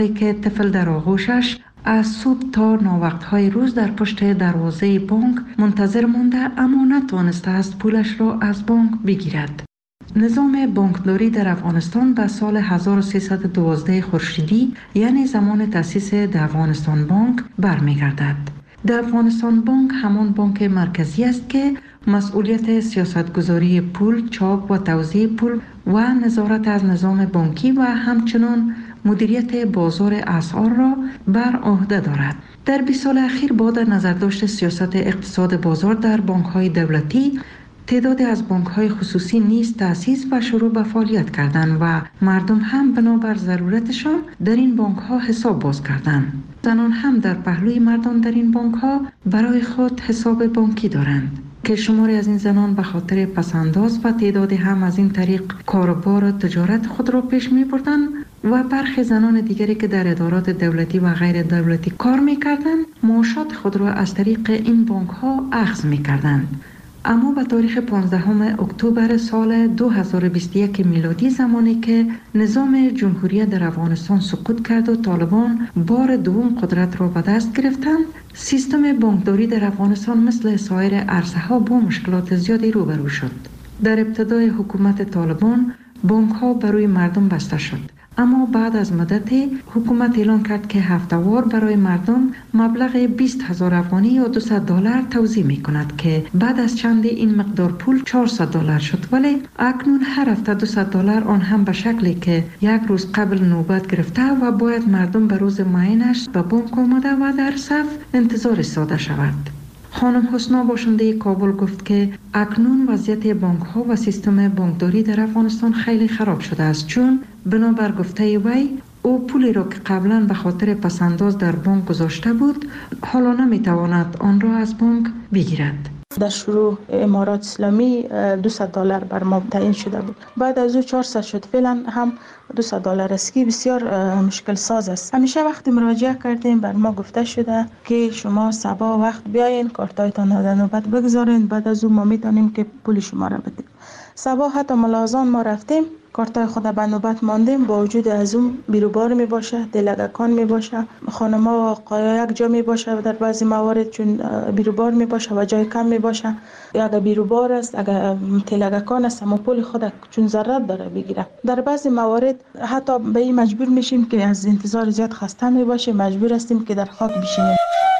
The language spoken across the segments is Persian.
که طفل در آغوشش از صبح تا ناوقت‌های روز در پشت دروازه بانک منتظر مانده اما نتوانسته است پولش را از بانک بگیرد. نظام بانکداری در افغانستان به سال 1312 خورشیدی یعنی زمان تأسیس افغانستان بانک برمیگردد. افغانستان بانک همان بانک مرکزی است که مسئولیت سیاستگذاری پول، چاپ و توزیع پول و نظارت از نظام بانکی و همچنین مدیریت بازار اسعار را بر عهده دارد. در 20 سال اخیر با در نظر داشت سیاست اقتصاد بازار در بانک‌های دولتی، تعدادی از بانک‌های خصوصی نیز تأسیس و شروع به فعالیت کردند و مردم هم بنابر ضرورتشان در این بانک‌ها حساب باز کردند. زنان هم در پهلوی مردان در این بانک‌ها برای خود حساب بانکی دارند که شماری از این زنان به خاطر پسنداز و تعدادی هم از این طریق کاروبار و تجارت خود را پیش می‌بردند و برخی زنان دیگری که در ادارات دولتی و غیر دولتی کار می‌کردند معاشات خود را از طریق این بانک‌ها اخذ می‌کردند. اما به تاریخ 15 اکتبر سال 2021 میلادی، زمانی که نظام جمهوری در افغانستان سقوط کرد و طالبان بار دوم قدرت را به دست گرفتند، سیستم بانکداری در افغانستان مثل سایر عرصه‌ها با مشکلات زیادی روبرو شد. در ابتدای حکومت طالبان بانک‌ها برای مردم بسته شد، اما بعد از مدتی حکومت اعلان کرد که هفته‌وار برای مردم مبلغ 20,000 افغانی یا $200 توزیع می کند که بعد از چند این مقدار پول $400 شد، ولی اکنون هر هفته $200 آن هم به شکلی که یک روز قبل نوبت گرفته و باید مردم به روز معینش به بانک آمده و در صف انتظار ایستاده شود. خانم حسنا باشنده کابل گفت که اکنون وضعیت بانک ها و سیستم بانکداری در افغانستان خیلی خراب شده است، چون بنابر گفته وی او پولی را که قبلا به خاطر پسنداز در بانک گذاشته بود حالا نمیتواند آن را از بانک بگیرد. در شروع امارات اسلامی $200 بر ما تعیین شده بود، بعد از او 400 شد، فعلا هم $200 است که بسیار مشکل ساز است. همیشه وقتی مراجعه کردیم بر ما گفته شده که شما صبح وقت بیاین کارتایتان در نوبت بگذارین، بعد از او ما میتونیم که پول شما را بدیم. صبح حتی ملازان ما رفتیم کارتای خود به نوبت ماندیم، با وجود از اون بیروبار می باشه، دلگکان می باشه، خانما و آقایا یک جا می باشه در بعضی موارد، چون بیروبار می باشه و جای کم می باشه. اگر بیروبار است، اگر تلگکان است، اما پول خود چون ضرورت داره بگیره. در بعضی موارد حتی به این مجبور میشیم که از انتظار زیاد خسته می باشیم، مجبور هستیم که در خاک بشینیم.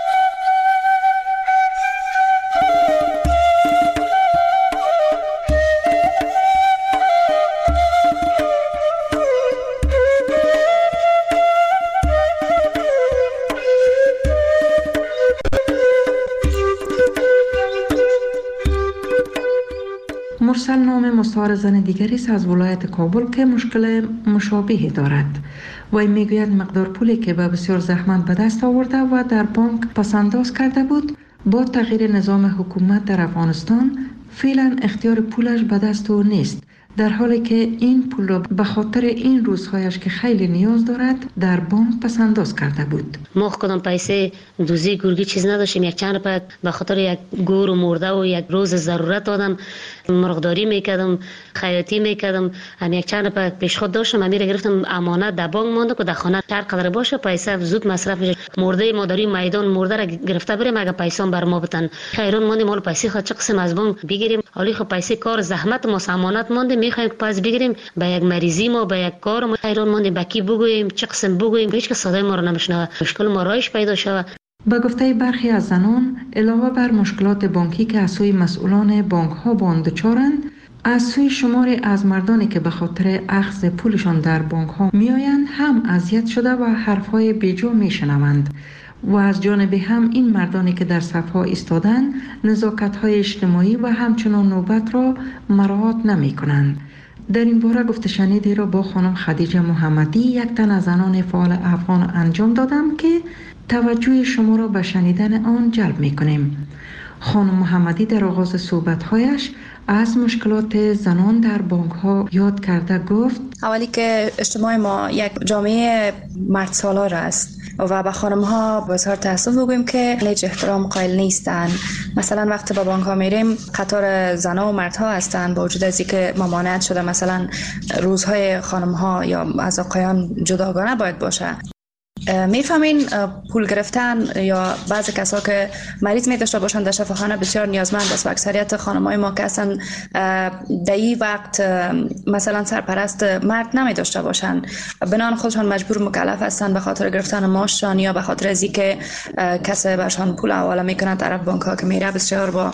مرسل نام مستعار زن دیگری است از ولایت کابل که مشکل مشابهی دارد. وی میگوید مقدار پولی که به بسیار زحمت به دست آورده و در بانک پسنداز کرده بود، با تغییر نظام حکومت در افغانستان فعلا اختیار پولش به دست او نیست، در حالی که این پول را به خاطر این روزهایش که خیلی نیاز دارد در بانک پسنداز کرده بود. ما کدام پیسه دوزی گرگی چیز نداشتیم، یک چند روپیه به خاطر یک گور و مرده و یک روز ضرورت آدم مرغداری میکردم، خیاطی میکردم، هم یک چند روپیه پیش خود داشتم، میره گرفتم امانت در بانک مونده که در خانه هر قدر باشه پیسه زود مصرف میشه. مرده مادری میدان مرده را گرفته بریم اگه پیسه بر ما بدن، خیرون مونده مال پیسه خود چه قسم از بانک بگیریم، حالی خب پیسه کار زحمت ما امانت مونده میخوایم پس بگیریم به یک مریضی ما به یک کار ما خیرون مونده به کی بگوییم چه قسم بگوییم، هیچ کس صدای ما رو نمیشنوه، مشکل ما رایش پیدا شود. به گفته برخی از زنان، علاوه بر مشکلات بانکی که از سوی مسئولان بانک ها با آن دچارند، از سوی شماری از مردانی که به خاطر اخذ پولشان در بانک ها میآیند هم اذیت شده و حرفهای بیجا میشنوند و از جانب هم این مردانی که در صفها ایستادند نزاکت های اجتماعی و همچنان نوبت را مراعات نمی کنند. در این باره گفته شنیدی را با خانم خدیجه محمدی، یک تن از زنان فعال افغان انجام دادم که توجه شما را به شنیدن آن جلب می کنیم. خانم محمدی در آغاز صحبت‌هایش از مشکلات زنان در بانک ها یاد کرده گفت: اولی که اجتماع ما یک جامعه مرد سالار است و به خانم ها بسیار تاسف بگوییم که هیچ احترام قائل نیستند. مثلا وقتی به بانک ها میریم قطار زنها و مردها هستند، با وجود از اینکه ممانعت شده مثلا روزهای خانم ها یا از آقایان جداگانه باید باشه. میفهمین پول گرفتن یا بعضی کسا که مریض می داشته باشند در شفاخانه بسیار نیازمند است و اکثریت خانم‌های ما که هستن در این وقت مثلا سرپرست مرد نمی داشته باشند، بنان خودشان مجبور مکلف هستند به خاطر گرفتن معاششان یا به خاطر از اینکه کسی برشان پول حواله میکنه طرف بانک ها که میره بسیار با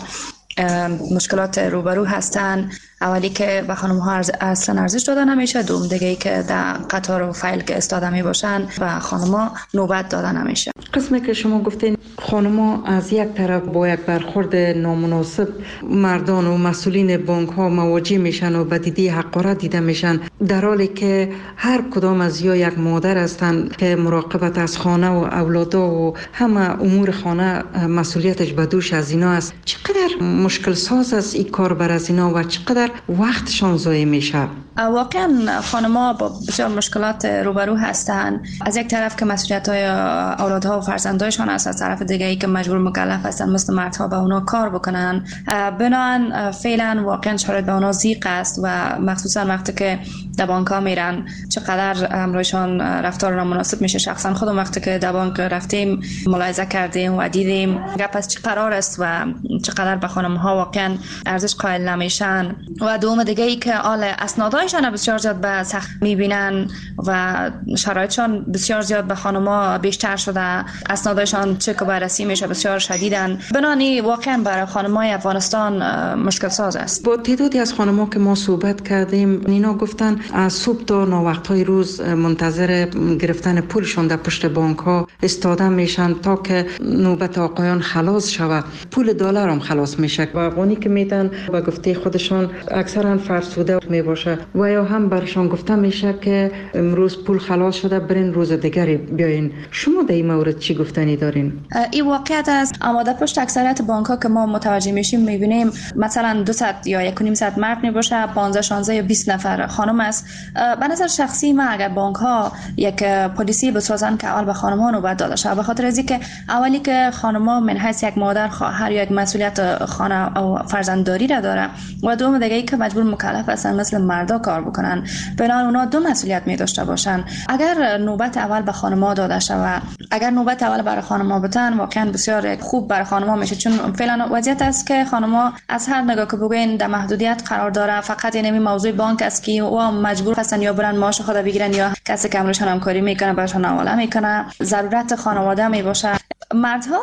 مشکلات روبرو هستن. اولی که به خانم ها اصلا ارزش داده نمیشه، دوم دیگه ای که در قطار و فایل که استاده می باشن و خانم ها نوبت داده نمیشه. قسمی که شما گفتین خانم ها از یک طرف با یک برخورد نامناسب مردان و مسئولین بانک ها مواجه میشن و به دیدی حقارت دیده میشن، در حالی که هر کدام از یا یک مادر هستند که مراقبت از خانه و اولادا و همه امور خانه مسئولیتش به دوش از اینا است. چقدر مشکل ساز است این کار بر از اینا و چقدر وقتشان ضایع میشه؟ واقعا خانم‌ها با بسیار مشکلات روبرو هستند. از یک طرف که مسئولیت‌های اولادها و فرزندایشان است، از طرف دیگه ای که مجبور مکلف هستند مثل مردها به اونا کار بکنن. بنابراین فعلا واقعا شرایط به اونا ضیق است و مخصوصا وقتی که در بانک‌ها میرن چقدر امروزشان رفتار نامناسب میشه. شخصا خودم وقتی که در بانک رفتیم ملاحظه کردیم و دیدیم گپ از چه قرار است و چقدر به خانم‌ها واقعا ارزش قائل نمیشن. و دوم دیگه ای که اسنادایشان بسیار زیاد به سخت میبینن و شرایطشان بسیار زیاد به خانم‌ها بیشتر شده، اسنادایشان چک و بررسی میشه بسیار شدیدن. بنانی واقعا برای خانم‌های افغانستان مشکل ساز است. با تعدادی از خانم‌ها که ما صحبت کردیم اینا گفتن از صبح تا ناوقت‌های روز منتظر گرفتن پولشون در پشت بانک‌ها استاده میشن تا که نوبت آقایان خلاص شود. پول دلار هم خلاص میشه و افغانی که میدن با گفته خودشان اکثرا فرسوده می باشه و یا هم برشان گفته میشه که امروز پول خلاص شده برین روز دیگری بیاین. شما در این مورد چی گفتنی دارین؟ این واقعیت است، اما در پشت اکثریت بانک ها که ما متوجه میشیم میبینیم مثلا 200 یا 1.5 مرد می باشه، 15 16 یا 20 نفر خانم است. به نظر شخصی من اگر بانک ها یک پلیسی بسازن که اول به خانم ها نوبت داده شه، به خاطر از اینکه اولی که خانم ها من حیث یک مادر خواهر یا یک مسئولیت خانه و فرزندداری را داره و دوم دیگه ای که مجبور مکلف هستن مثل مردا کار بکنن، بنابراین اونا دو مسئولیت می داشته باشن. اگر نوبت اول به خانم‌ها داده شود، اگر نوبت اول برای خانم‌ها بتن واقعا بسیار خوب برای خانم‌ها میشه، چون فعلا وضعیت است که خانم‌ها از هر نگاه که بگوین در محدودیت قرار داره. فقط این موضوع بانک است که او مجبور هستن یا برن معاش خود بگیرن یا کسی که امروزشان همکاری میکنه براشون حواله میکنه. ضرورت خانواده می باشه. مردها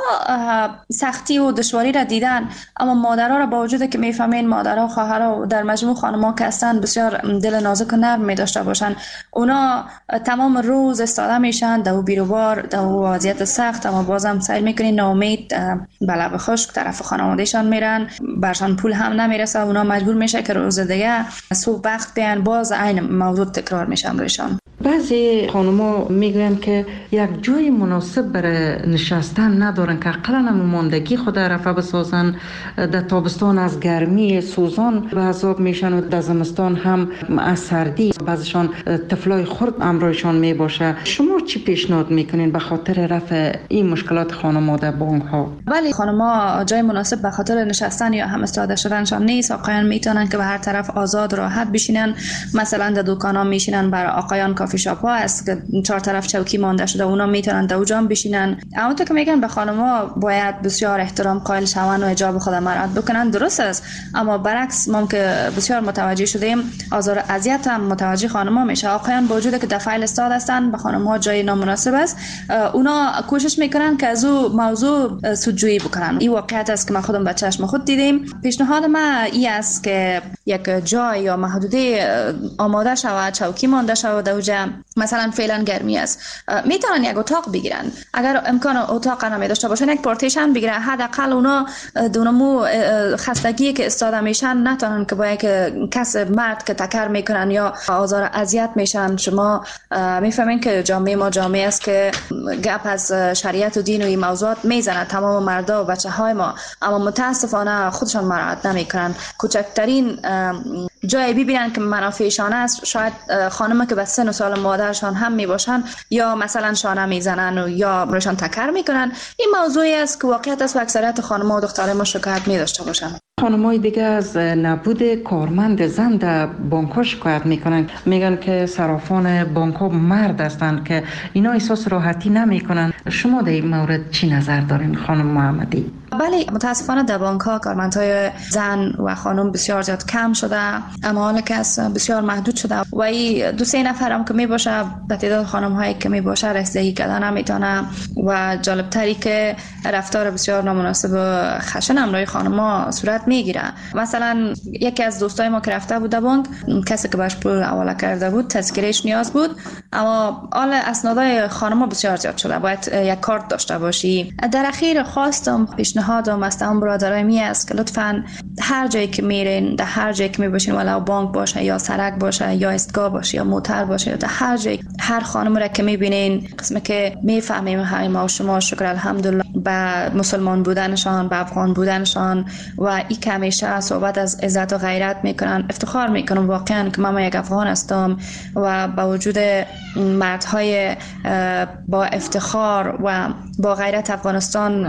سختی و دشواری را دیدن، اما مادرها را با وجود که میفهمین مادرها و خواهرها در مجموع خانم‌ها که هستن بسیار دل نازک و نرم می داشته باشن، اونا تمام روز استاده میشن در بیروبار در وضعیت سخت، اما بازم سعی میکنین ناامید به لب خشک طرف خانوادهشان میرن، برشان پول هم نمیرسه، اونا مجبور میشه که روز دیگه صبح وقت بیان باز عین موضوع تکرار میشن روشان. بعضی خانم‌ها میگن که یک جای مناسب برای نشستن ندارن که اقلا ماندگی خود رفع بسازن. در تابستان از گرمی سوزان به عذاب میشن و در زمستان هم از سردی. بعضیشان طفلای خرد امرایشان می باشه. شما چی پیشنهاد میکنین به خاطر رفع این مشکلات خانم‌ها در بانک ها؟ ولی خانم‌ها جای مناسب به خاطر نشستن یا هم استاده شدنشان نیست. آقایان میتونن که به هر طرف آزاد راحت بشینن، مثلا در دکانا میشینن. برای آقایان کافی شاپ ها است که 4 طرف چوکی مانده شده، اونا میتونن در اونجا بشینن. اما تو که میگن به خانم‌ها باید بسیار احترام قائل شون و حجاب خود مراعات بکنن، درست است، اما برعکس ما که بسیار متوجه شدیم آزار اذیت هم متوجه خانم‌ها میشه. آقایان با وجود که در فایل استاد هستن به خانم‌ها جای نامناسب است، اونا کوشش میکنن که از او موضوع سودجویی بکنن. این واقعیت است که ما خودم با چشم خود دیدیم. پیشنهاد من این است که یک جای یا محدوده آماده شود، چوکی مانده شود اونجا. مثلا فعلا گرمی است، میتونن یک اتاق بگیرن، اگر امکان اتاق نمی داشته باشن یک پارتیشن بگیرن، حداقل اونا دونمو خستگی که استاده میشن نتونن که با یک کس مرد که تکر میکنن یا آزار اذیت میشن. شما میفهمین که جامعه ما جامعه است که گپ از شریعت و دین و این موضوعات میزنه تمام مردا و بچه های ما، اما متاسفانه خودشان مراعات نمیکنن. کوچکترین جای ببینن که منافعشان است، شاید خانم که به سن و سال مادرشان هم میباشن یا مثلا شانه میزنن و یا روشان تکر میکنن. این موضوعی است که واقعیت است و اکثریت خانم‌ها و دخترای ما شکایت می‌داشته باشن. خانم‌های دیگه از نبود کارمند زن در بانک‌ها شکایت میکنن، میگن که صرافان بانک‌ها مرد هستند که اینا احساس راحتی نمیکنن. شما در این مورد چی نظر دارین خانم محمدی؟ بله، متاسفانه در بانک‌ها کارمندهای زن و خانم بسیار زیاد کم شده، اعمال کس بسیار محدود شده و این 2-3 نفر هم که میباشه به تعداد خانم‌هایی که میباشه رسیدگی کردن نمیتونه و جالبتری که رفتار بسیار نامناسب و خشن همراه خانم‌ها صورت میگیره. مثلا یکی از دوستای ما که رفته بود بانک، کسی که باش پول حواله کرده بود تذکرهش نیاز بود، اما حال اسنادای خانم‌ها بسیار زیاد شده، باید یک کارت داشته باشی. در اخیر خواستم پیشنهادم است اون برادرای می است که لطفاً هر جایی که میرین، در هر جایی که میباشین، ولو بانک باشه یا سرک باشه یا ایستگاه باشه یا موتر باشه، در هر جایی هر خانم را که میبینین، قسمه که میفهمیم های ما و شما شکر الحمدلله به مسلمان بودنشان، به افغان بودنشان و این که همیشه صحبت از عزت و غیرت میکنن، افتخار میکنم واقعا که من یک افغان هستم و با وجود مردهای با افتخار و با غیرت افغانستان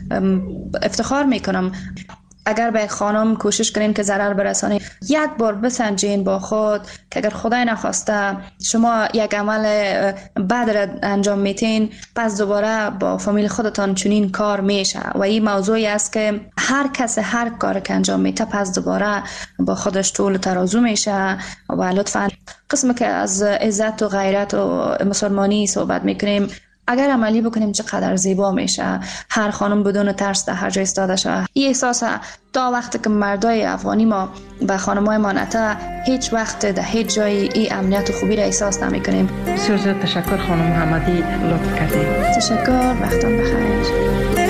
افتخار میکنم. اگر به خانم کوشش کنین که ضرر برسانین، یک بار بسنجین با خود که اگر خدای نخواسته شما یک عمل بد را انجام میتین، پس دوباره با فامیل خودتان چنین کار میشه و این موضوعی است که هر کس هر کار که انجام میته پس دوباره با خودش طول ترازو میشه و لطفاً قسم که از عزت و غیرت و مسلمانی صحبت میکنیم اگر عملی بکنیم چقدر زیبا میشه. هر خانم بدون ترس در هر جای ایستاده شه. این احساس تا وقتی که مردای افغانی ما و خانمای ما نته، هیچ وقت در هیچ جای این امنیت و خوبی را احساس نمیکنیم. بسیار زیاد تشکر خانم محمدی، لطف کردید. تشکر، وقتتون بخیر.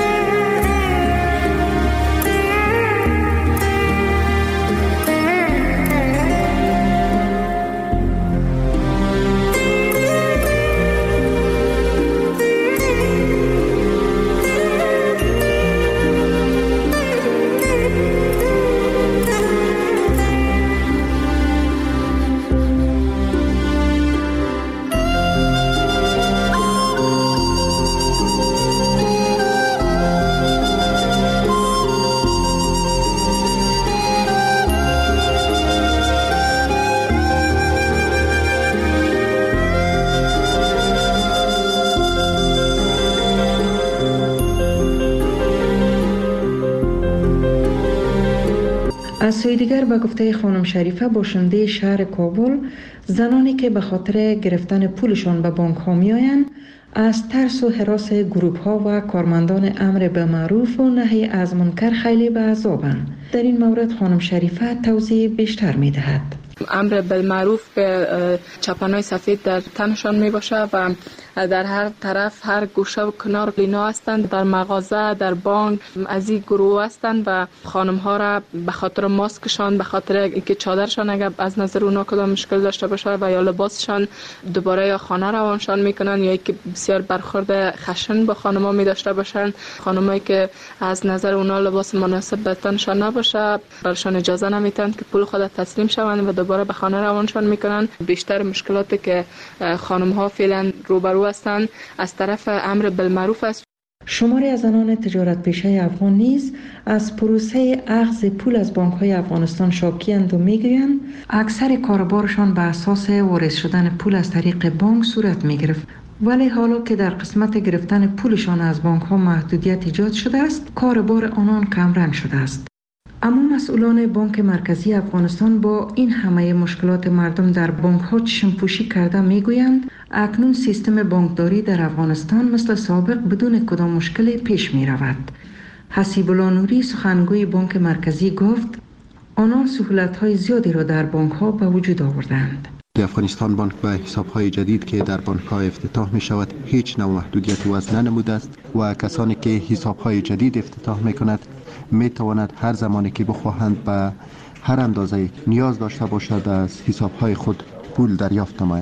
از سوی دیگر به گفته خانم شریفه، باشنده شهر کابل، زنانی که به خاطر گرفتن پولشان به بانک ها می آیند از ترس و هراس گروپ ها و کارمندان امر بالمعروف و نهی از منکر خیلی به عذابند. در این مورد خانم شریفه توضیح بیشتر می دهد. امر بالمعروف به چپانای سفید در تنشان می باشه و در هر طرف هر گوشه و کنار لینا هستند، در مغازه، در بانک از این گروه هستند و خانم ها را به خاطر ماسکشان، به خاطر اینکه چادرشان اگر از نظر اونا کدام مشکل داشته باشه و یا لباسشان دوباره یا خانه روانشان میکنن یا اینکه بسیار برخورد خشن با خانم ها می داشته باشن. خانمایی که از نظر اونا لباس مناسب به تنشان نباشه برشان اجازه نمیتن که پول خود تسلیم شوند و دوباره به خانه روانشان میکنن. بیشتر مشکلاتی که خانم ها فعلا روبرو هستند از طرف امر بالمعروف است. شماری از زنان تجارت پیشه افغان نیز از پروسه اخذ پول از بانک های افغانستان شاکی‌اند و میگویند اکثر کاربارشان به اساس واریز شدن پول از طریق بانک صورت میگرفت، ولی حالا که در قسمت گرفتن پولشان از بانک ها محدودیت ایجاد شده است، کاربار آنان کمرنگ شده است. اما مسئولان بانک مرکزی افغانستان با این همه مشکلات مردم در بانک ها چشم‌پوشی کرده میگویند اکنون سیستم بانکداری در افغانستان مثل سابق بدون کدام مشکلی پیش می رود. حسیب الله نوری سخنگوی بانک مرکزی گفت آنان سهولت های زیادی را در بانک ها به وجود آوردند. افغانستان بانک به حساب های جدید که در بانک ها افتتاح می شود هیچ نوع محدودیت وضع ننموده است و کسانی که حساب های جدید افتتاح می کند می تواند هر زمانی که بخواهند به هر اندازه نیاز داشته باشد از حساب های خود پول دریافت نماید.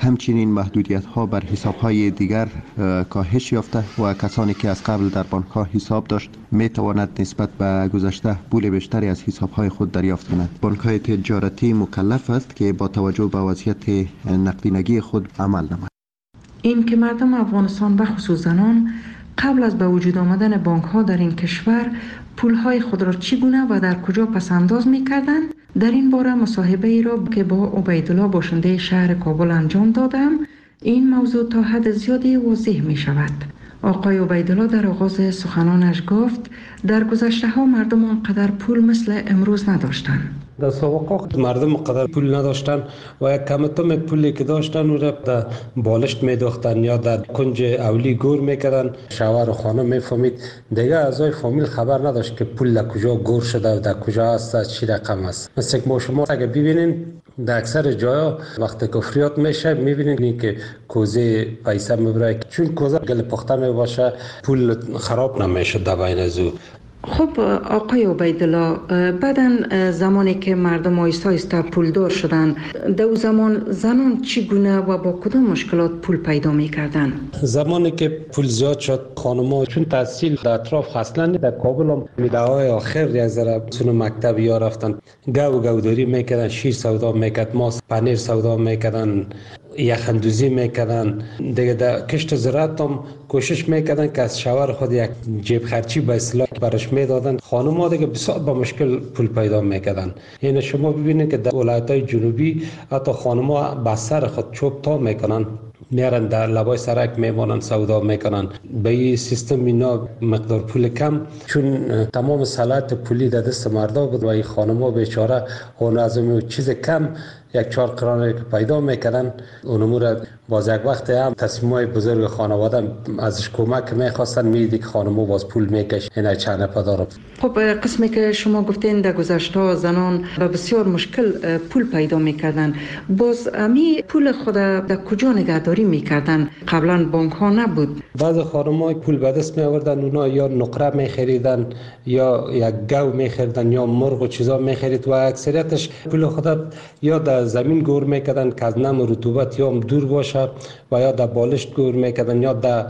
همچنین محدودیت ها بر حساب های دیگر کاهش یافته و کسانی که از قبل در بانک ها حساب داشت می تواند نسبت به گذشته پول بیشتری از حساب های خود دریافت کند. بانک های تجارتی مکلف است که با توجه به وضعیت نقدینگی خود عمل نماید. این که مردم افغانستان و خصوص زنان قبل از به وجود آمدن بانک ها در این کشور پول های خود را چگونه و در کجا پسنداز می کردند، در این باره مصاحبه ای را که با عبیدالله باشنده شهر کابل انجام دادم، این موضوع تا حد زیادی واضح می شود. آقای عبیدالله در آغاز سخنانش گفت در گذشته ها مردم آنقدر پول مثل امروز نداشتند. در سابقه مردم قدر پول نداشتن و یک کمتم پولی که داشتن او را در بالشت میداختن یا در کنج اولی گور میکردن. شوهر و خانم میفهمید، دیگه اعضای فامیل خبر نداشت که پول در کجا گور شده و در کجا است، چی رقم است. مثل که ما شما اگه ببینین در اکثر جاها وقتی که فریاد میشه میبینین که کوزه پیسه میبره، چون کوزه گل پخته میباشه پول خراب نمیشه در بین ازو. خب آقای عبیدالله، بعداً زمانی که مردم آهسته پولدار شدن، در اون زمان زنان چگونه و با کدام مشکلات پول پیدا می‌کردن؟ زمانی که پول زیاد شد، خانم‌ها چون تحصیل در اطراف اصلاً در کابل هم میده‌های آخر یک ذره سون مکتب یا رفتن، گوداری میکردن، شیر سودا میکرد، ماست پنیر سودا میکردن، یخندوزی میکردن. دیگه در کشت زراعت هم کوشش میکردن که از شوهر خود یک جیب خرچی به اصطلاح برش میدادن. خانم‌ها دیگه بسیار با مشکل پول پیدا میکردن. یعنی شما ببینید که در ولایت‌های جنوبی حتی خانم‌ها با سر خود چوب تا میکنن، میارن در لبای سرک میمانن سودا میکنن. به این سیستم اینا مقدار پول کم، چون تمام صلاحیت پولی در دست مردا بود و این خانم‌ها بیچاره اون از اون چیز کم یک 4 قرانه که پیدا میکردن، اونمو را باز یک وقت هم تصمیمای بزرگ خانواده ازش کمک میخواستن، میدی که خانمو باز پول میکش اینا چند پدارم. خب قسمی که شما گفتین در گذشته زنان با بسیار مشکل پول پیدا میکردن، باز امی پول خود در کجا نگهداری میکردن؟ قبلا بانک ها نبود. بعض خانم‌ها پول به دست می آوردن، اونا یا نقره میخریدن یا یک گو میخریدن یا مرغ و چیزا میخرید و اکثریتش پول خود یا در زمین گور میکردن که از نم رطوبت یا دور باشه و یا در بالشت گور میکردن یا در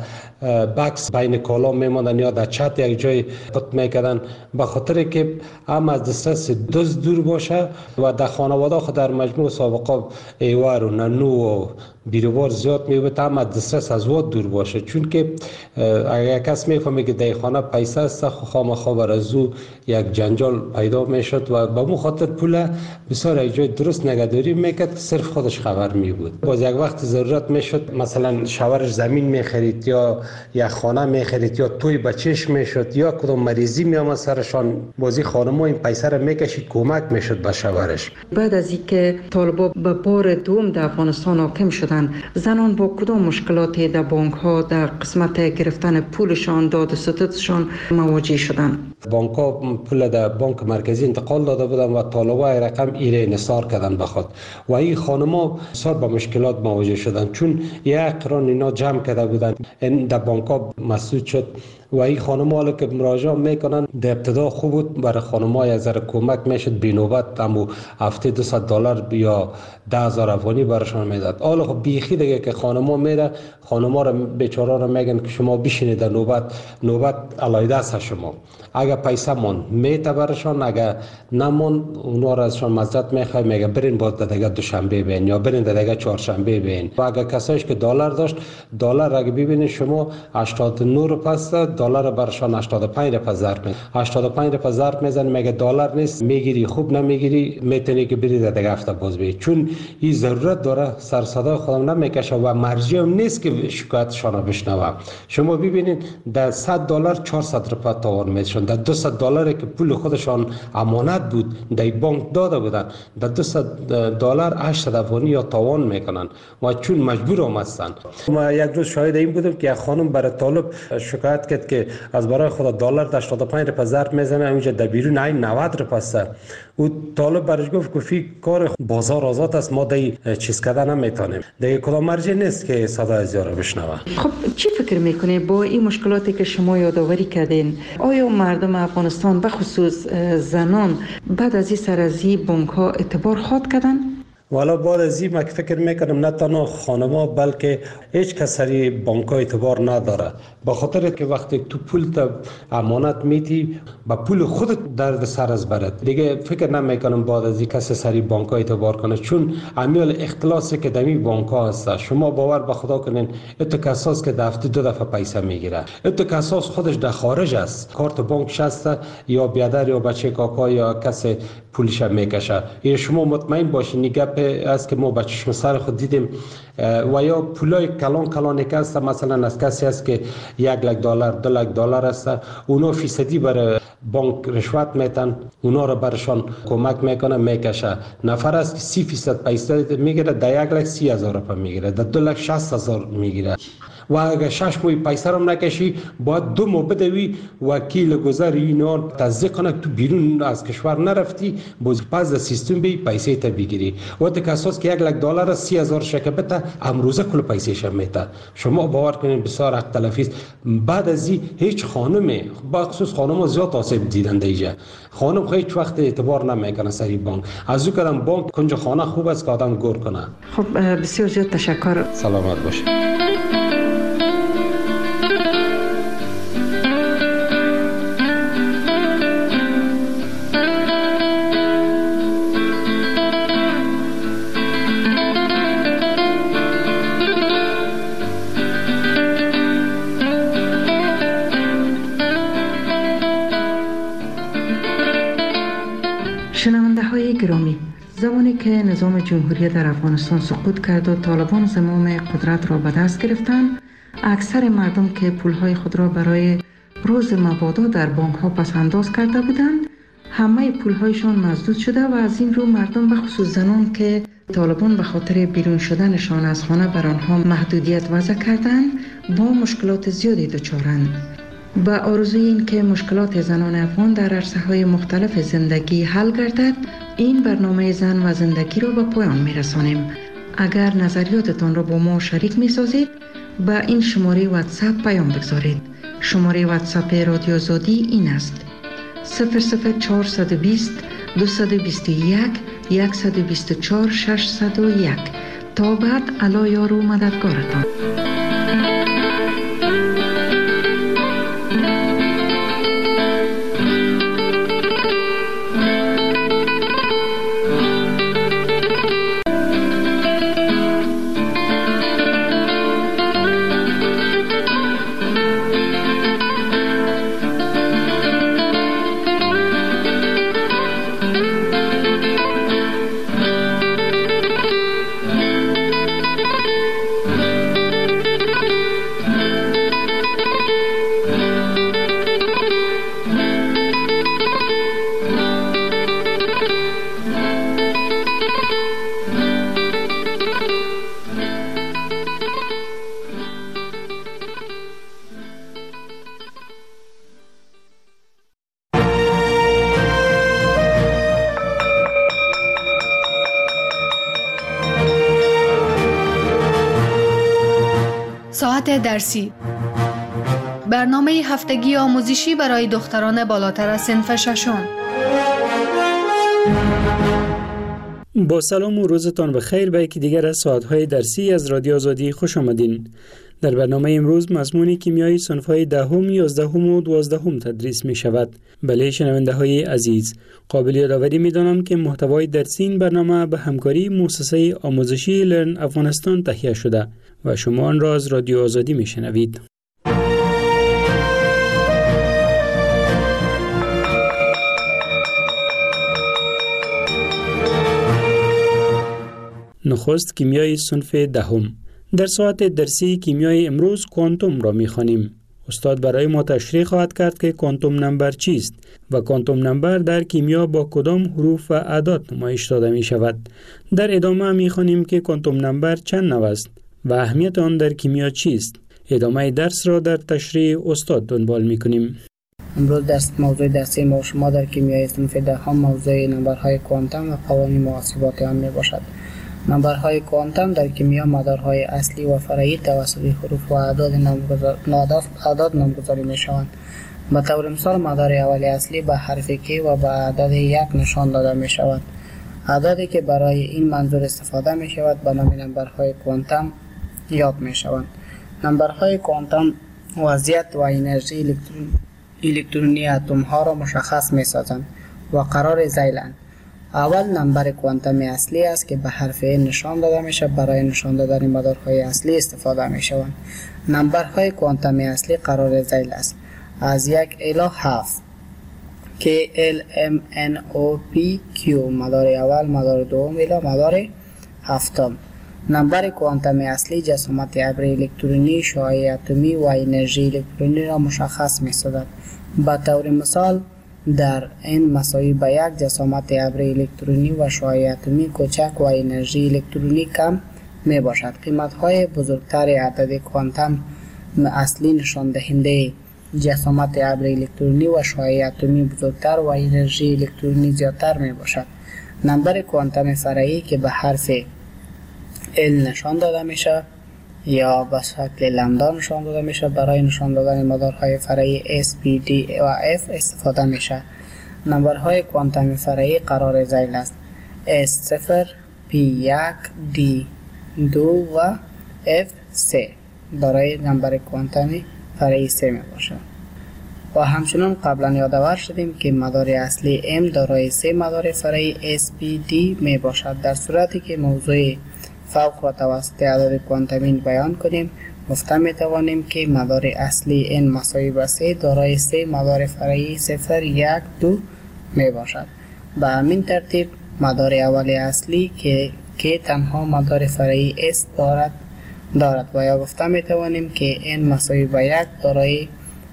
بکس بین کالا میماندن یا در چت یک جای پت میکردن، به خاطر که هم از دسترس دزد دور باشه و در خانواده خود در مجموع سابقه ایوار و ننو و بیروبار زیاد میبود، هم از دسترس از واد دور باشه. چون که اگر کس میفهمه که در خانه پیسه است، خامخا بر از او یک جنجال پیدا میشد و به مو خاطر پول بسیار یک جای درست نگهداری میکرد، صرف خودش خبر میبود. باز یک وقت ضرورت میشد، مثلا شوهرش زمین میخرید یا یک خانه میخرید یا توی بچهش میشد یا کدام مریضی میامد سرشان، بازی خانم‌ها این پیسه را میکشید کمک میشد به شوهرش. بعد از اینکه طالبا به بار دوم در افغانستان حاکم شدند، زنان با کدام مشکلاتی در بانک ها در قسمت گرفتن پولشان، داد و ستدشان مواجه شدند؟ بانک ها پول در بانک مرکزی انتقال داده بودند و طالبا رقم ایره انحصار کردن بخواد و این خانم‌ها بسیار با مشکلات مواجه شدند، چون یک قران اینا جمع کرده بودند، این در بانک ها مسدود شد و این خانم‌ها که مراجعه میکنن در ابتدا خوب بود، برای خانم‌ها یک ذره کمک میشد، بینوبت همو هفته $200 یا 10,000 افغانی براشون میداد. حالا خب بیخی دیگه که خانم‌ها میره، خانم‌ها رو بیچاره رو میگن که شما بشینید در نوبت علایده است شما، اگر پیسه مون میته براشون، اگر نمون اونا را ازشون مزد میخوای، میگه برین باز دیگه دوشنبه بین یا برین دیگه چهارشنبه بین. و اگر کسایش که دلار داشت، دلار اگه ببینید شما 89 رو پس دلار برشان 85 رو ضرب میزنه، 85 رو ضرب میزنه، میگه دلار نیست، میگیری خوب نمیگیری میتونی که بری دیگه هفته باز بری، چون این ضرورت داره سر صدا خودم نمیکشه و مرجع هم نیست که شکایتشان بشنوه. شما ببینید در $100 400 روپیه تاوان میشون، در $200 که پول خودشان امانت بود در بانک داده بودن، در $200 800 افغانی یا تاوان میکنن و چون مجبور هم هستن. ما یک روز شاهد این بودم که یک خانم برای طالب شکایت کرد که از برای خدا دلار 85 روپیه ضرب میزنه، اونجا در بیرون 90 روپیه است. او طالب برش گفت که کار بازار آزاد است، ما دی چیز کردن نمیتونیم، دیگه کدام مرجع نیست که صدای زیاره بشنوه. خب چی فکر میکنه با این مشکلاتی که شما یادآوری کردین، آیا مردم افغانستان به خصوص زنان بعد از این سرازی بانک ها اعتبار خواهد کردن؟ والا بعد از این فکر میکنم نه تنها خانما بلکه هیچ کس سری بانک اعتبار نداره، به خاطر که وقتی تو پول تا امانت میتی با پول خودت درد سر از برد دیگه فکر نمیکنم بعد از این کس سری بانک اعتبار کنه، چون عمیل اختلاسی که دمی بانک ها هست. شما باور به خدا کنین اتو کساس که دفتی 2 دفعه پیسه میگیره، اتو کساس خودش در خارج است، کارت بانک شسته یا بیادر یا بچه کاکا یا کسی پولش میکشه. این شما مطمئن باشین گپ است که ما با چشم سر خود دیدیم. و یا پولای کلان که است، مثلا از کسی است که $1,00,000 $2,00,000 است، اونا فیصدی برای بانک رشوت میتن، اونا رو برشان کمک میکنه میکشه. نفر است که 30% پیسه میگیره، در 1,30,000 روپیه میگیره، در 2,60,000 میگیره. و اگر 6 ماه پیسه رو نکشی باید 2 ماه بدوی وکیل گذر اینا تصدیق کنه تو بیرون از کشور نرفتی، باز پس سیستم بی پیسه تا بگیری. وقتی که اساس که $1,00,000 30,000 شکبته امروزه کل پیسه شم میته. شما باور کنید بسیار حق تلفی است. بعد از این هیچ خانمی، با خصوص خانم زیاد آسیب دیدن دیگه. خانم هیچ وقت اعتبار نمیکنه سری بانک. از او کدام بانک کنج خانه خوب است که آدم گور کنه. خب بسیار زیاد تشکر. سلامت باشید. شنونده های گرامی، زمانی که نظام جمهوری در افغانستان سقوط کرد و طالبان زمام قدرت را به دست گرفتند، اکثر مردم که پولهای خود را برای روز مبادا در بانک ها پس انداز کرده بودند، همه پولهایشان مسدود شده و از این رو مردم به خصوص زنان که طالبان به خاطر بیرون شدنشان از خانه بر آنها محدودیت وضع کردند، با مشکلات زیادی دچارند. با آرزوی این که مشکلات زنان افغان در عرصه‌های مختلف زندگی حل گردد، این برنامه زن و زندگی را به پایان می‌رسانیم. اگر نظریاتتان را با ما شریک می‌سازید، با این شماره واتساپ پیام بگذارید. شماره واتساپ رادیو آزادی این است: 00420 221 124 601. تا بعد، الله یار و مددگارتان. ساعت درسی، برنامه هفتگی آموزشی برای دختران بالاتر از صنف ششم. با سلام و روزتان بخیر به یکی دیگر از ساعت‌های درسی از رادیو آزادی خوش آمدین. در برنامه امروز مضمون کیمیای صنف‌های 10، 11 و 12 تدریس می شود. بله شنونده‌های عزیز، قابل یادآوری می‌دانم که محتوای درسی این برنامه به همکاری مؤسسه آموزشی لرن افغانستان تهیه شده و شما آن را از رادیو آزادی می‌شنوید. نخست کیمیای صنف 10. در ساعت درسی کیمیای امروز کوانتوم را می‌خوانیم. استاد برای ما تشریح خواهد کرد که کوانتوم نمبر چیست و کوانتوم نمبر در کیمیا با کدام حروف و اعداد نمایش داده می شود. در ادامه می‌خوانیم که کوانتوم نمبر چند نوع است و اهمیت آن در کیمیا چیست. ادامه درس را در تشریح استاد دنبال می‌کنیم. امروز موضوع درسی ما شما در کیمیای صنف 10 موضوع نمبرهای کوانتوم و قوانین محاسباتی آن میباشد. نمبرهای کوانتوم در کیمیا مدارهای اصلی و فرعی توسط حروف و اعداد نامگذاری میشوند. به طور مثال مدار اولی اصلی به حرف کی و به عدد 1 نشان داده می شود. اعدادی که برای این منظور استفاده می شود به نام نمبرهای کوانتم یاد می شوند. نمبرهای کوانتم وضعیت و انرژی الکترونی اتم ها را مشخص می سازند و قرار ذیلند. اول نمبر کوانتمی اصلی است که به حرف نشان داده می شود. برای نشان دادن مدارهای اصلی استفاده می شوند. نمبرهای کوانتمی اصلی قرار ذیل است از 1 الی 7 که L M N O P Q مدار اول، مدار دوم الی مدار هفتم. نمبر کوانتمی اصلی جسامت ابر الکترونی، شعاع اتمی و انرژی الکترونی را مشخص می سازد. به طور مثال در n مساوی به 1 جسامت ابر الکترونی و شعاع اتمی کوچک و انرژی الکترونی کم می باشد. قیمت های بزرگتر عدد کوانتم اصلی نشان دهنده جسامت ابر الکترونی و شعاع اتمی بزرگتر و انرژی الکترونی زیادتر می باشد. نمبر کوانتم فرعی که به حرف L نشان داده می شود یا به شکل لمدا نشان داده می شود برای نشان دادن مدارهای فرعی S, P, D و F استفاده می شود. نمبرهای کوانتم فرعی قرار ذیل است S0, P1, D2 و F3 برای نمبر کوانتمی فرعی 3 می باشد. و همچنان قبلا یادآور شدیم که مدار اصلی M دارای 3 مدار فرعی S, P, D می باشد. در صورتی که موضوع فوق و توسط عدد کوانتمی بیان کنیم گفته می توانیم که مدار اصلی n مساوی به 3 دارای 3 مدار فرعی 0, 1, 2 می باشد. به همین ترتیب مدار اول اصلی که تنها مدار فرعی S دارد و یا گفته می توانیم که n مساوی به 1 دارای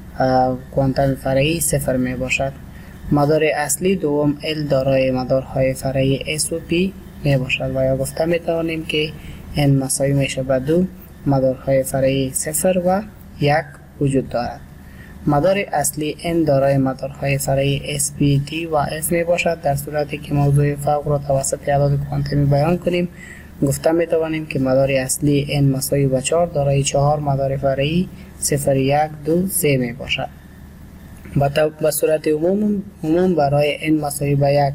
کوانتم فرعی 0 می باشد. مدار اصلی دوم L دارای مدارهای فرعی S و P می باشد و یا گفته می توانیم که n مساوی میشه به 2 مدارهای فرعی 0 و 1 وجود دارد. مدار اصلی n دارای مدارهای فرعی S, P, D و F می باشد. در صورتی که موضوع فوق را توسط اعداد کوانتمی بیان کنیم گفته می توانیم که مدار اصلی n مساوی به 4 دارای 4 مدار فرعی 0, 1, 2, 3 می باشد. به صورت عموم برای n مساوی به 1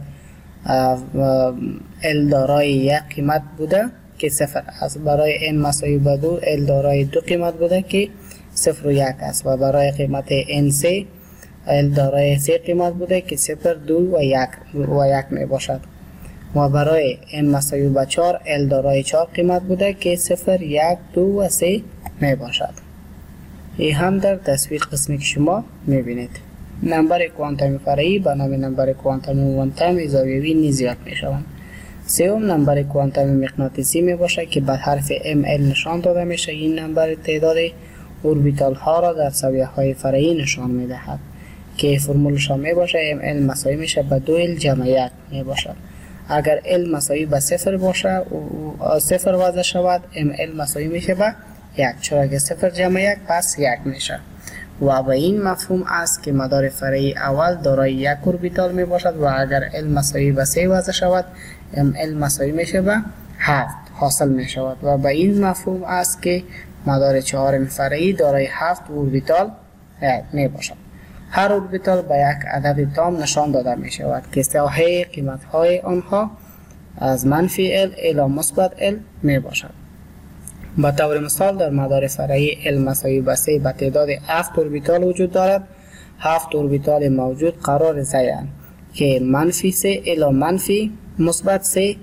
L دارای 1 قیمت بوده که 0 است. برای n مساوی به 2 L دارای 2 قیمت بوده که 0 و 1 است و برای قیمت n3 L دارای 3 قیمت بوده که 0, 2 و 1 می باشد و برای n مساوی به 4 L دارای 4 قیمت بوده که 0, 1, 2 و 3 می باشد. این هم در تصویر قسمی که شما می بینید. نمبر کوانتم فرعی به نام نمبر کوانتم موانتم زاویه‌ای نیز یاد می شوند. سوم نمبر کوانتم مغناطیسی می باشد که به حرف ML نشان داده می شود. این نمبر تعداد اوربیتال ها را در زاویه های فرعی نشان می دهد که فرمولشان می باشد ML مساوی می شود به 2L جمع 1 می باشد. اگر L مساوی به 0 باشد و 0 وضع شود ML مساوی می شود به 1 چرا که 0 جمع 1 پس 1 می شود. و به این مفهوم است که مدار فرعی اول دارای 1 اوربیتال می باشد و اگر L مساوی به 3 وضع شود ML مساوی می شود به 7 حاصل می شود و به این مفهوم است که مدار چهارم فرعی دارای 7 اوربیتال می باشد. هر اوربیتال به یک عدد تام نشان داده می شود که ساحه قیمت های آنها از منفی L الی مثبت L می باشد. به طور مثال در مدار فرعی L مساوی به 3 به تعداد 7 اوربیتال وجود دارد. 7 اوربیتال موجود قرار ذیلند که منفی 3 الی منفی مثبت 3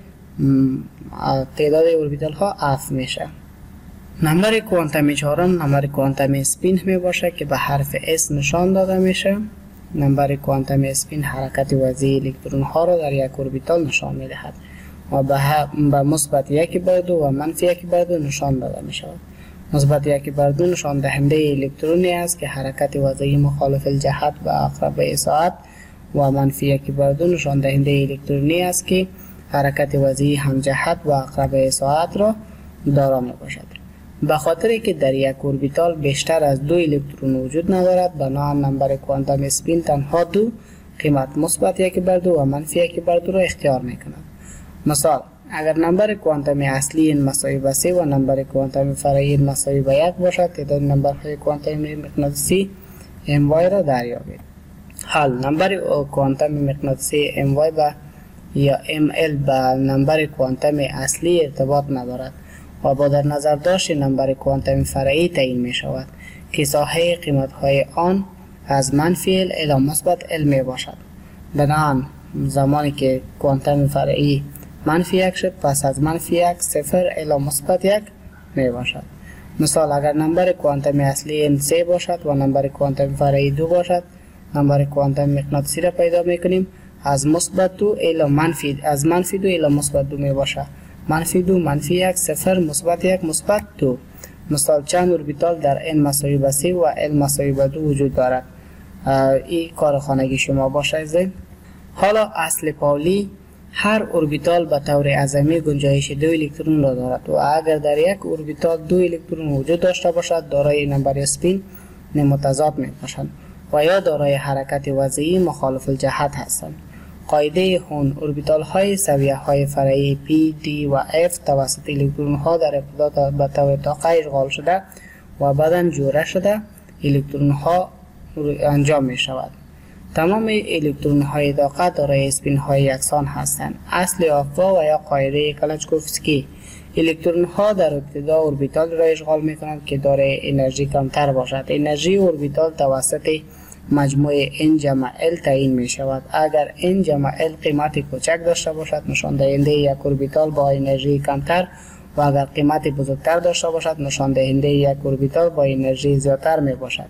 تعداد اوربیتال ها F میشه. نمبر کوانتمی چهارم نمبر کوانتمی اسپین می باشه که به حرف S نشان داده میشه. نمبر کوانتمی اسپین حرکت وضعی الکترون ها را در یک اوربیتال نشان می دهد و به مثبت 1/2 و منفی 1/2 نشان داده می شود. مثبت 1/2 نشان دهنده الکترونی است که حرکت وضعی مخالف الجهت به عقربه ساعت و منفی 1/2 نشان دهنده الکترونی است که حرکت وضعی همجهت و عقربه ساعت را دارا می باشد. به خاطر که در یک اوربیتال بیشتر از 2 الکترون وجود ندارد بنابراین نمبر کوانتم اسپین تنها 2 قیمت مثبت 1/2 و منفی 1/2 را اختیار می کند. مثال اگر نمبر کوانتمی اصلی مساوی به 3 و نمبر کوانتمی فرعی مساوی به 1 باشد تعداد نمبرهای کوانتمی مغناطیسی MY را دریابید. حل نمبر کوانتمی مغناطیسی MY به یا ML به نمبر کوانتم اصلی ارتباط ندارد و با در نظر داشت نمبر کوانتم فرعی تعیین می شود که ساحه قیمت های آن از منفی L الی مثبت L می باشد. بنابراین زمانی که کوانتم فرعی منفی 1 شد، پس از منفی 1 0 الی مثبت 1 می باشد. مثال اگر نمبر کوانتم اصلی N 3 باشد و نمبر کوانتم فرعی 2 باشد، نمبر کوانتم مغناطیسی را پیدا می کنیم از مثبت 2 الی منفی 2 الی مثبت 2 می باشد. منفی 2 منفی 1 0 مثبت 1 مثبت 2. مثال چند اوربیتال در N مساوی به 3 و L مساوی به 2 وجود دارد. این کار خانگی شما باشه. حالا اصل پاولی هر اوربیتال به طور اعظمی گنجایش 2 الکترون را دارد و اگر در یک اوربیتال 2 الکترون وجود داشته باشد دارای نمبر اسپین متضاد می باشند و یا دارای حرکت وضعی مخالف الجهت هستند. قاعده هون اوربیتال های سویه های فرعی P, D و F توسط الکترون ها در ابتدا به طور طاقه اشغال شده و بعداً جوره شده الکترون ها انجام می شود. تمام الکترون های طاقه دارای اسپین های یکسان هستند. اصل آقا و یا قاعده کلاشکوفسکی الکترون ها در ابتدا اوربیتال را اشغال می کنند که دارای انرژی کمتر باشد. انرژی اوربیتال توسط مجموع N جمع L تعیین می شود. اگر N جمع L قیمت کوچک داشته باشد نشان دهنده یک اوربیتال با انرژی کمتر و اگر قیمت بزرگتر داشته باشد نشان دهنده یک اوربیتال با انرژی زیادتر می باشد.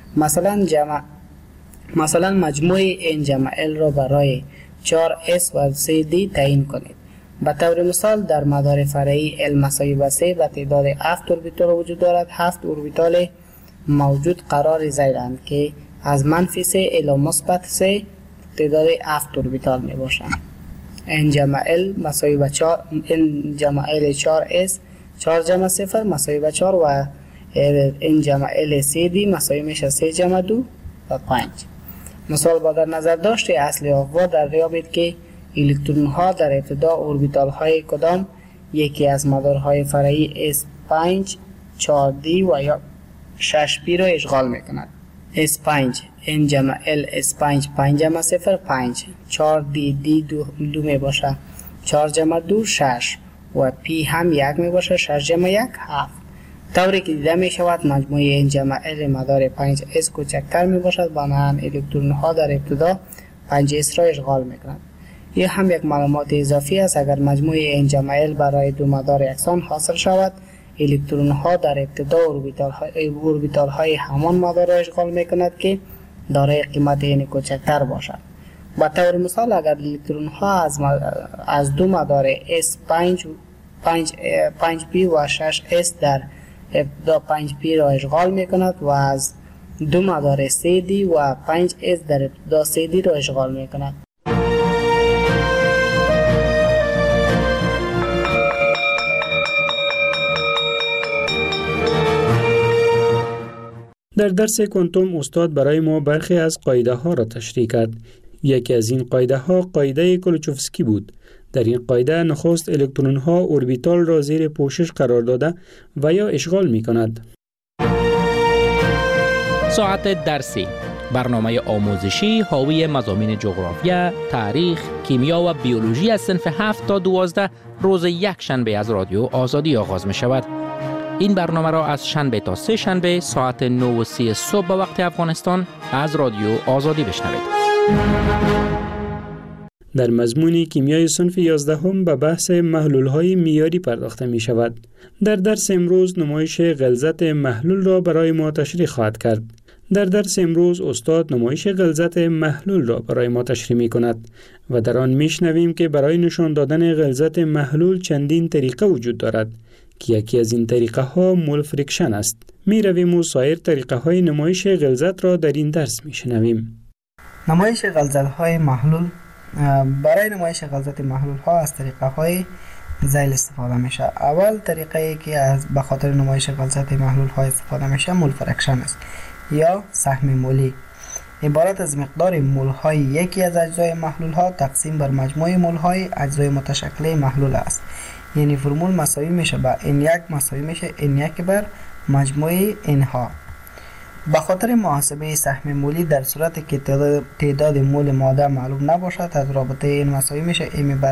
مثلا مجموع N جمع L را برای 4S و 3D تعیین کنید. به طور مثال در مدار فرعی L مساوی به 3 و تعداد 7 اوربیتال وجود دارد. 7 اوربیتال موجود قرار زیرند که از منفی 3 الی مثبت 3 تعداد 7 اوربیتال می باشند. N جمع L مساوی به 4 N جمع L 4S 4 جمع 0 مساوی به 4 و N جمع L 3D مساوی میشه 3 جمع 2 و 5. مثال با در نظر داشته اصل آقا در دریابید که الکترون ها در ابتدا اوربیتال های کدام یکی از مدارهای فرعی S5 4D و یا 6P را اشغال می کند. S5 N جمع L S5 5 جمع 0 5 4D D 2 می باشه 4 جمع 2 6 و P هم 1 می باشه 6 جمع 1 7. طوری که دیده می شود مجموع N جمع L مدار 5S کوچکتر می باشد بنابراین الکترون ها در ابتدا 5S را اشغال می کنند. این هم یک معلومات اضافی است. اگر مجموع N جمع L برای دو مدار یکسان حاصل شود الکترون ها در ابتدا اوربیتال های همان مدار را اشغال می کند که دارای قیمت N کوچکتر باشد. با طور مثال اگر الکترون ها از دو مدار S5 5P و 6S در ابتدا 5P را اشغال می کند و از دو مدار 3D و 5S در ابتدا 3D را اشغال می کند. در درس کوانتوم استاد برای ما برخی از قاعده ها را تشریح کرد. یکی از این قاعده ها قاعده کلوچوفسکی بود. در این قاعده نخست الکترون ها اوربیتال را زیر پوشش قرار داده و یا اشغال می کند. ساعت درسی برنامه آموزشی حاوی مضامین جغرافیا، تاریخ، کیمیا و بیولوژی از صنف 7 تا 12 روز یک شنبه از رادیو آزادی آغاز می شود. این برنامه را از شنبه تا سه شنبه ساعت 9:30 صبح به وقت افغانستان از رادیو آزادی بشنوید. در مضمون کیمیای صنف 11 به بحث محلول‌های معیاری پرداخته می شود. در درس امروز نمایش غلظت محلول را برای ما تشریح خواهد کرد. در درس امروز استاد نمایش غلظت محلول را برای ما تشریح می کند و در آن می شنویم که برای نشان دادن غلظت محلول چندین طریقه وجود دارد که یکی از این طریقه ها مول فریکشن است. می رویم و سایر طریقه های نمایش غلظت را در این درس می شنویم. نمایش غلظت های محلول. برای نمایش غلظت محلول ها از طریقه های ذیل استفاده میشه. اول طریقه ای که از به خاطر نمایش غلظت محلول ها استفاده میشه مول فریکشن است یا سهم مولی. عبارت از مقدار مول های یکی از اجزای محلول ها تقسیم بر مجموع مول های اجزای متشکل محلول است. یعنی فرمول مساوی میشه با N1 مساوی میشه N1 بر مجموع N ها. به خاطر محاسبه سهم مولی در صورتی که تعداد مول ماده معلوم نباشد از رابطه این مساوی میشه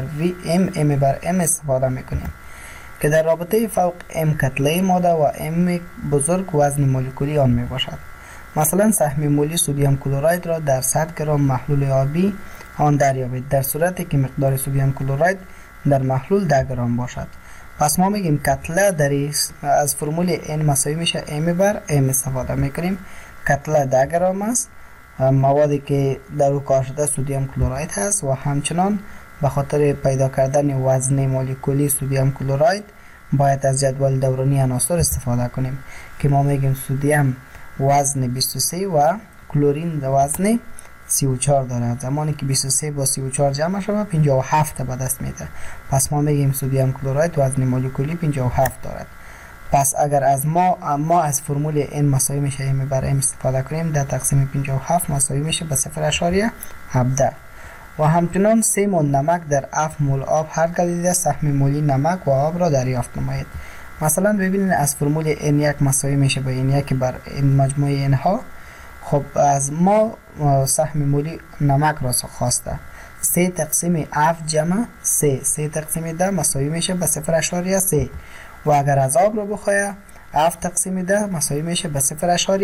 m بر m استفاده میکنیم که در رابطه فوق m کتله ماده و m بزرگ وزن مولکولی آن می باشد. مثلا سهم مولی سدیم کلراید را در 100 گرم محلول آبی آن دریابید در صورتی که مقدار سدیم کلراید در محلول 10 گرم باشد. پس ما میگیم کتله از فرمول n مساوی میشه m بر m استفاده میکنیم. کتله 10 گرم است، موادی که در او کار شده سدیم کلراید هست و همچنان به خاطر پیدا کردن وزن مولکولی سدیم کلراید باید از جدول دورانی عناصر استفاده کنیم که ما میگیم سدیم وزن 23 و کلورین وزن 34 دارد. زمانی که 23 با 34 جمع شود 57 به دست میده. پس ما میگیم سدیم کلراید وزن مولکولی 57 دارد. پس اگر از ما از فرمول n مساوی میشه m بر m استفاده کنیم 10 تقسیم 57 مساوی میشه به 0.17 و همچنان 3 مول نمک در 7 مول آب حل گردیده سهم مولی نمک و آب را دریافت نمایید. مثلا ببینید از فرمول n1 مساوی میشه به n1 بر n مجموع n ها. خب از ما سهم مولی نمک را خواسته 3 تقسیم 7 جمع 3 تقسیم 10 مساوی میشه به 0.3 و اگر از آب را بخواهد 7 تقسیم 10 مساوی میشه به 0.7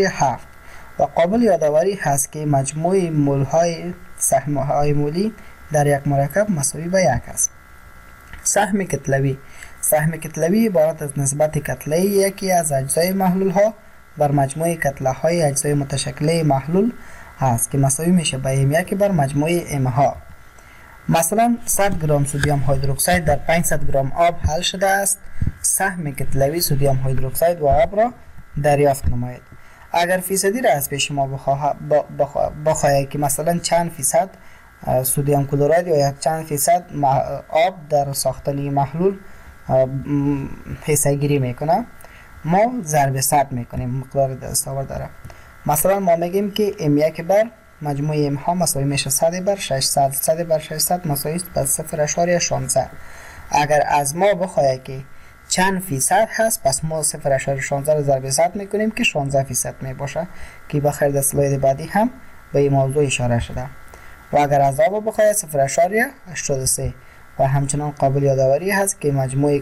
و قابل یادآوری هست که مجموع مول های سهم های مولی در یک مرکب مساوی به 1 است. سهم کتلوی عبارت از نسبت کتله یکی از اجزای محلول ها بر مجموع کتله های اجزای متشکله محلول است که مساوی میشه به m1 بر مجموع m ها. مثلا 100 گرم سدیم هیدروکسید در 500 گرم آب حل شده است. سهم کتلوی سدیم هیدروکسید و آب را دریافت نمایید. اگر فیصدی را از پیش ما بخواهید که مثلا چند فیصد سدیم کلراید یا یک چند فیصد آب در ساختن محلول حصه گیری میکنه، ما ضرب 100 میکنیم مقدار دستاورد داره. مثلا ما میگیم که m1 بر مجموع m ها مساوی میشه 100 بر 600 100 بر 600 مساوی به 0.16. اگر از ما بخواهد که چند فیصد هست پس ما 0.16 رو ضرب 100 میکنیم که 16 فیصد میباشه که بخیر در اسلاید بعدی هم به این موضوع اشاره شده. و اگر از آب بخواهد 0.83 و همچنان قابل یادآوری هست که مجموع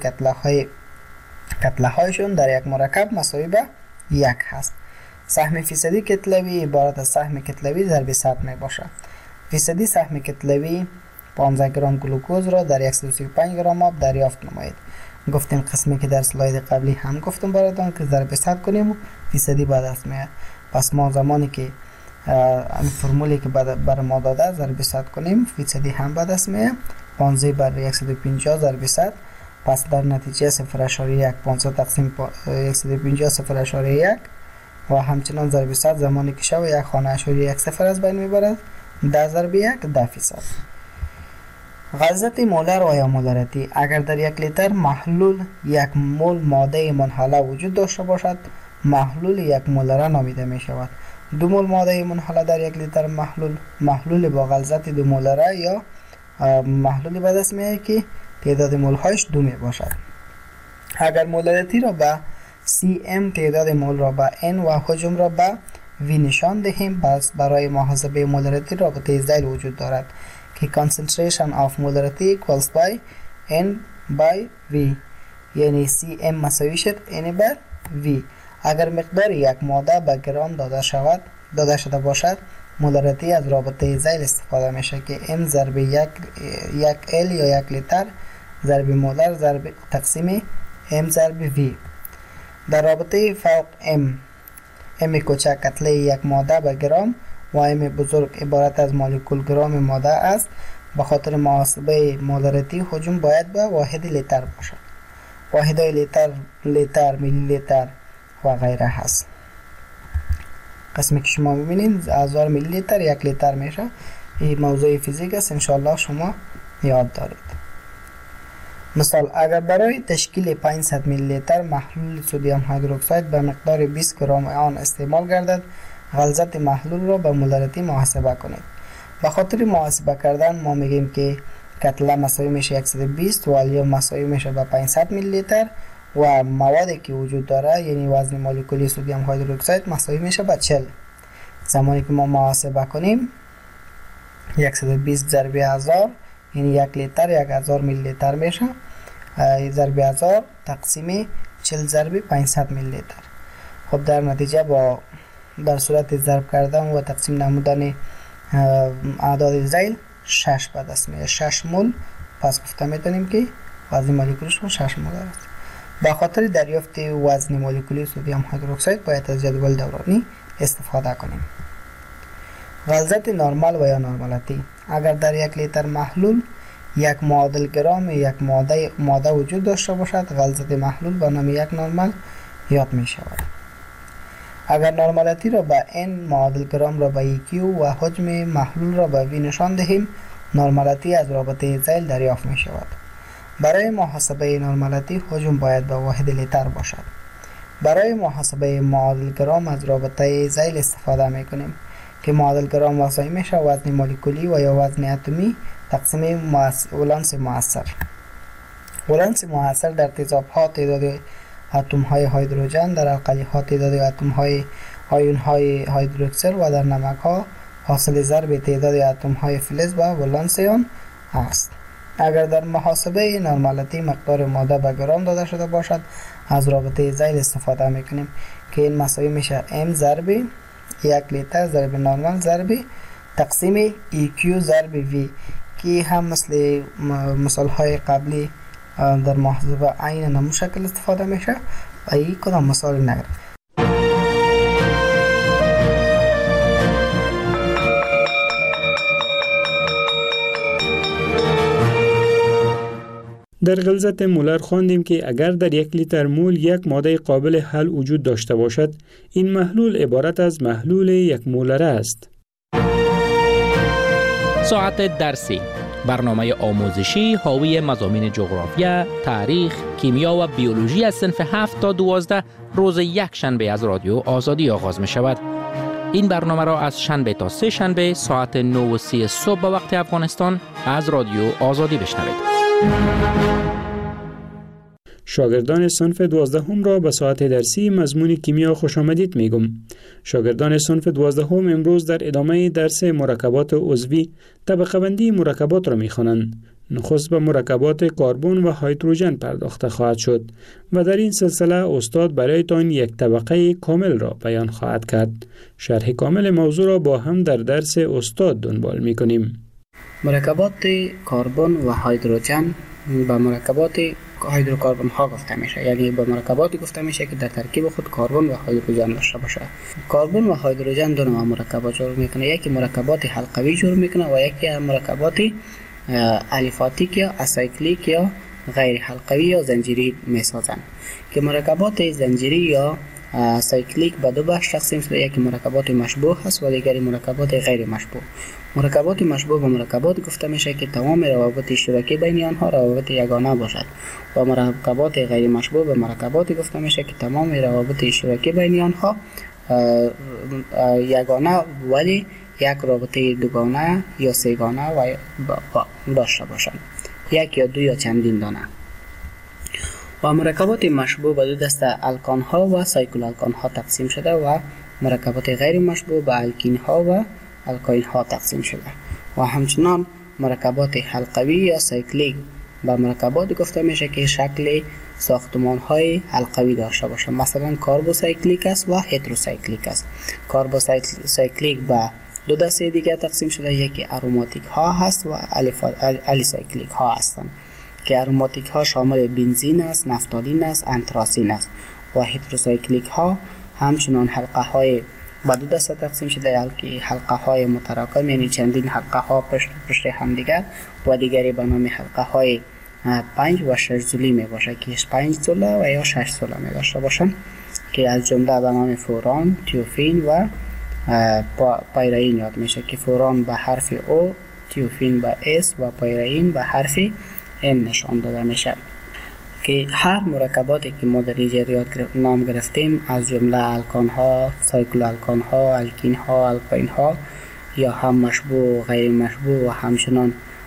کتله هایشون در یک مرکب مساوی به 1 هست. سهم فیصدی کتلوی عبارت از سهم کتلوی ضرب 100 می باشه. فیصدی سهم کتلوی 15 گرم گلوکوز را در 135 گرم آب دریافت نمایید. گفتیم قسمی که در سلاید قبلی هم گفتم براتون که ضرب 100 کنیم و فیصدی به دست میاد. پس ما زمانی که این فرمولی که بر ما داده ضرب 100 کنیم فیصدی هم به دست میاد. 15 بر 150 ضرب 100 پس در نتیجه 0.1 500 تقسیم 150 0.1 و همچنان ضرب 100 زمانی که شو یک خانه اشاری 1 صفر از بین میبرد 10 ضرب 1 10 فیصد. غلظت مولر و یا مولریتی اگر در 1 لیتر محلول 1 مول ماده منحله وجود داشته باشد محلول 1 مولره نامیده می شود. 2 مول ماده منحله در 1 لیتر محلول با غلظت 2 مولره یا محلولی به دست میاد که تعداد مول هایش 2 می باشد. اگر مولریتی را به cm تعداد مول را به n و حجم را به v نشان دهیم پس برای محاسبه مولریتی رابطه ذیل وجود دارد که concentration of molarity equals by n by v یعنی cm مساوی شد n بر v. اگر مقدار یک ماده به گرم داده شده باشد مولریتی از رابطه ذیل استفاده میشه که m ضرب یک l یا 1 لیتر ضرب مولر ضرب تقسیم m ضرب v. در رابطه فوق m کوچک کتله یک ماده به گرم و m بزرگ عبارت از مولکول گرم ماده است. به خاطر محاسبه مولریتی حجم باید به واحد لیتر باشد. واحدهای لیتر میلی لیتر و غیره هست. قسمی که شما ببینید 1000 میلی لیتر 1 لیتر میشه. این موضوع فیزیک است انشالله شما یاد دارید. مثال اگر برای تشکیل 500 میلی لیتر محلول سدیم هیدروکسید به مقدار 20 گرم آن استعمال گردد غلظت محلول را به مولریتی محاسبه کنید. به خاطر محاسبه کردن ما میگیم که کتله مساوی میشه 120 و الیوم مساوی میشه به 500 میلی لیتر و موادی که وجود داره یعنی وزن مولکولی سدیم هیدروکساید مساوی میشه با 40. زمانی که ما محاسبه کنیم 120 ضرب 1000 یعنی 1 لیتر 1000 میلی لیتر میشه. ضرب 1000 تقسیم 40 ضرب 500 میلی لیتر. خب در نتیجه با در صورت ضرب کردن و تقسیم نمودن اعداد ذیل 6 به دست میاد، 6 مول. پس گفته میتونیم که وزن مولکولیش 6 مول است. به خاطر دریافت وزن مولکولی سدیم هیدروکساید باید از جدول دورانی استفاده کنیم. غلظت نرمال و یا نرمالتی: اگر در 1 لیتر محلول 1 معادل گرام یک ماده وجود داشته باشد، غلظت محلول به نام 1 نرمال یاد می شود. اگر نرمالتی را به n، معادل گرام را به EQ و حجم محلول را به V نشان دهیم، نرمالتی از رابطه ذیل دریافت می شود. برای محاسبه نرمالتی حجم باید به واحد لیتر باشد. برای محاسبه معادل گرام از رابطه ذیل استفاده می کنیم که معادل گرام مساوی میشه وزن مولکولی و یا وزن اتمی تقسیم ولانس مؤثر. ولانس مؤثر در تیزاب ها تعداد اتم های هیدروژن، در القلی ها تعداد اتم های آیون های هیدروکسل و در نمک ها حاصل ضرب تعداد اتم های فلز و ولانس آن است. اگر در محاسبه نرمالتی مقدار ماده به گرام داده شده باشد، از رابطه ذیل استفاده میکنیم که این مساوی میشه m ضرب 1 لیتر ضرب نرمال ضرب تقسیم EQ ضرب V که هم مثل مثال های قبلی در محاسبه عین نمو شکل استفاده میشه و این کدام مثال نگرد. در غلظت مولر خواندیم که اگر در 1 لیتر مول یک ماده قابل حل وجود داشته باشد، این محلول عبارت از محلول 1 مولره است. ساعت درسی، برنامه آموزشی حاوی مضامین جغرافیا، تاریخ، کیمیا و بیولوژی از صنف 7 تا 12 روز یک شنبه از رادیو آزادی آغاز می شود. این برنامه را از شنبه تا سه شنبه ساعت 9:30 صبح به وقت افغانستان از رادیو آزادی بشنوید. شاگردان صنف 12 را به ساعت درسی مضمون کیمیا خوش آمدید میگم. شاگردان صنف 12 امروز در ادامه درس مرکبات عضوی طبقه بندی مرکبات را میخوانند. نخست به مرکبات کربن و هیدروژن پرداخته خواهد شد و در این سلسله استاد برایتان یک طبقه کامل را بیان خواهد کرد. شرح کامل موضوع را با هم در درس استاد دنبال میکنیم. مرکبات کربن و هیدروژن به مرکبات هیدروکربن ها گفته میشه، یعنی به مرکباتی گفته میشه که در ترکیب خود کربن و هیدروژن داشته باشه. کربن و هیدروژن دو نوع مرکبات جور میکنه، یکی مرکبات حلقوی جور میکنه و یکی مرکبات الیفاتیک یا اسایکلیک یا غیر حلقوی یا زنجیری میسازن که مرکبات زنجیری یا سایکلیک به دو بخش تقسیم شده، یکی مرکبات مشبوه هست و دیگری مرکبات غیر مشبوه. مرکبات مشبوه به مرکبات گفته میشه که تمام روابط اشتراکی بین آنها روابط یگانه باشد و مرکبات غیر مشبوه به مرکبات گفته میشه که تمام روابط اشتراکی بین آنها یگانه ولی یک رابطه دوگانه یا سه‌گانه و داشته باشند، یک یا دو یا چندین دانه. و مرکبات مشبوه به دو دسته الکان ها و سایکل الکان ها تقسیم شده و مرکبات غیر مشبوه به الکین ها و الکاین ها تقسیم شده و همچنان مرکبات حلقوی یا سایکلیک به مرکبات گفته میشه که شکل ساختمان های حلقوی داشته باشه، مثلا کاربوسایکلیک است و هتروسایکلیک است. کاربوسایکلیک به دو دسته دیگه تقسیم شده، یکی اروماتیک ها هست و الیسایکلیک ها هستند که اروماتیک ها شامل بنزین است، نفتالین است، انتراسین است و هتروسایکلیک ها همچنان حلقه های به دو دسته تقسیم شده، که حلقه های متراکم یعنی چندین حلقه ها پشت هم دیگر و دیگری به نام حلقه های 5 و 6 زولی می باشه که 5 زوله و یا 6 زوله می داشته باشن که از جمله به نام فوران، تیوفین و پایرین یاد میشه که فوران به حرف او، تیوفین به اس و پایرین به حرف ام نشان داده میشه که هر مرکباتی که ما در اینجا نام گرفتیم از جمله الکان ها، سایکل الکان ها، الکین ها، الکاین ها یا هم مشبوه و غیر مشبوه و همچنان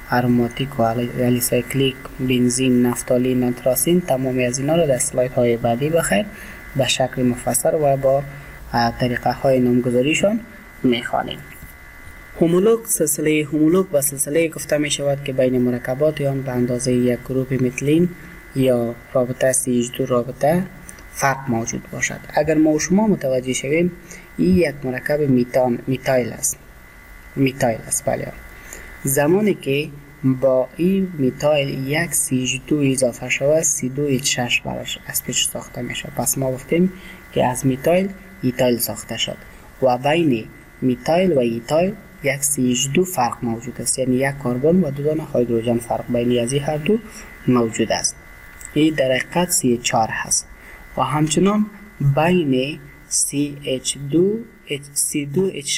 آروماتیک و الیسایکلیک، بنزین، نفتالین، نتراسین، تمامی از اینا را در اسلاید های بعدی بخیر به شکل مفصل و با طریقه های نامگذاریشان میخوانیم. هومولوگ، سلسله هومولوگ و سلسله گفته می شود که بین مرکبات آن به اندازه یک گروپ متلین یا رابطه CH2 رابطه فرق موجود باشد. اگر ما و شما متوجه شویم این یک مرکب میتایل است. بله. زمانی که با این میتایل یک CH2 اضافه شود C2H6 براش اسپیچ ساخته میشه. پس ما گفتیم که از میتایل ایتایل ساخته شد و بین میتایل و ایتایل یک CH2 فرق موجود است، یعنی یک کربن و 2 دانه هیدروژن فرق بین از این هر دو موجود است. این در حقیقت CH4 هست و همچنان بین C2H6